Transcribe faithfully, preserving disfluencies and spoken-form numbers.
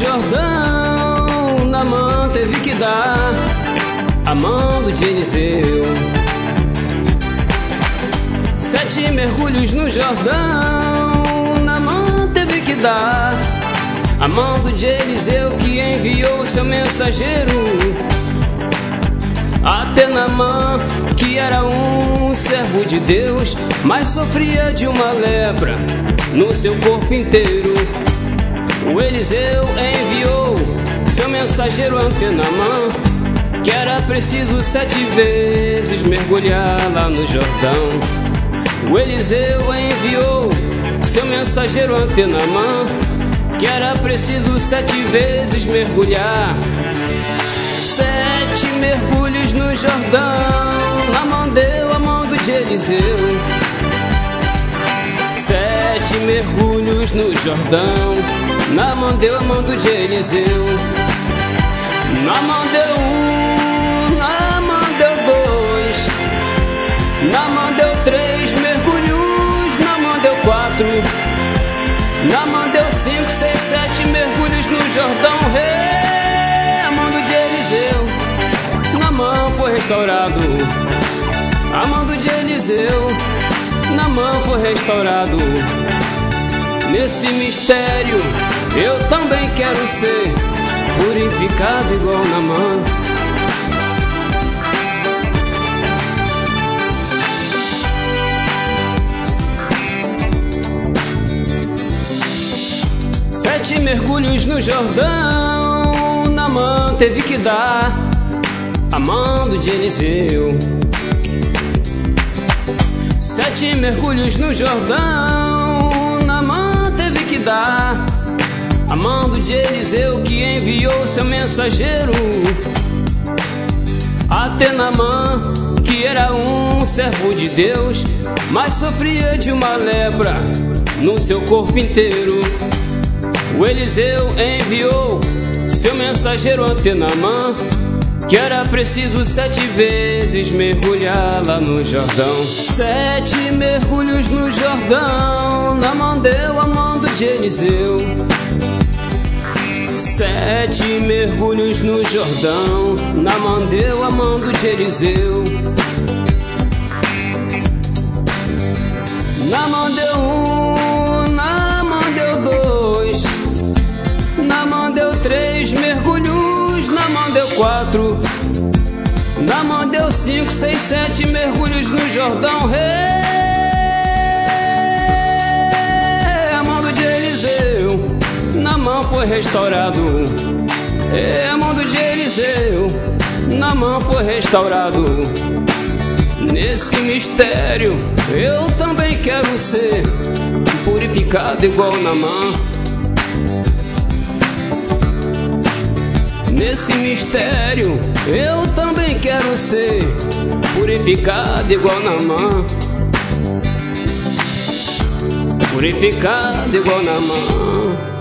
Jordão, Naamã teve que dar a mão de Eliseu. Sete mergulhos no Jordão, Naamã teve que dar a mão de Eliseu, que enviou seu mensageiro até Naamã, que era um servo de Deus, mas sofria de uma lepra no seu corpo inteiro. O Eliseu enviou seu mensageiro ante Naamã, que era preciso sete vezes mergulhar lá no Jordão. O Eliseu enviou seu mensageiro ante Naamã, que era preciso sete vezes mergulhar. Sete mergulhos no Jordão, Naamã deu a mão de Eliseu. Sete mergulhos no Jordão, Naamã deu a mão de Eliseu. Naamã deu um, Naamã deu dois, Naamã deu três mergulhos, Naamã deu quatro, Naamã deu cinco, seis, sete mergulhos no Jordão. Hey, a mão de Eliseu, Naamã foi restaurado. A mão de Eliseu, Naamã foi restaurado. Nesse mistério eu também quero ser purificado igual Naamã. Sete mergulhos no Jordão, Naamã teve que dar a mão de Eliseu. Sete mergulhos no Jordão, Naamã teve que dar a mão de Eliseu, que enviou seu mensageiro até Naamã, que era um servo de Deus, mas sofria de uma lepra no seu corpo inteiro. O Eliseu enviou seu mensageiro ante Naamã, que era preciso sete vezes mergulhar lá no Jordão. Sete mergulhos no Jordão, Naamã deu a mão de Eliseu. Sete mergulhos no Jordão, Naamã deu a mão de Eliseu. Naamã deu um, Naamã deu dois, Naamã deu três mergulhos, Naamã deu quatro, Naamã deu cinco, seis, sete mergulhos no Jordão. Hey, a mão de Eliseu, Naamã foi restaurado. É a mão de Eliseu, Naamã foi restaurado. Nesse mistério eu também quero ser purificado igual Naamã. Nesse mistério eu também quero ser purificado igual Naamã. Purificado igual Naamã.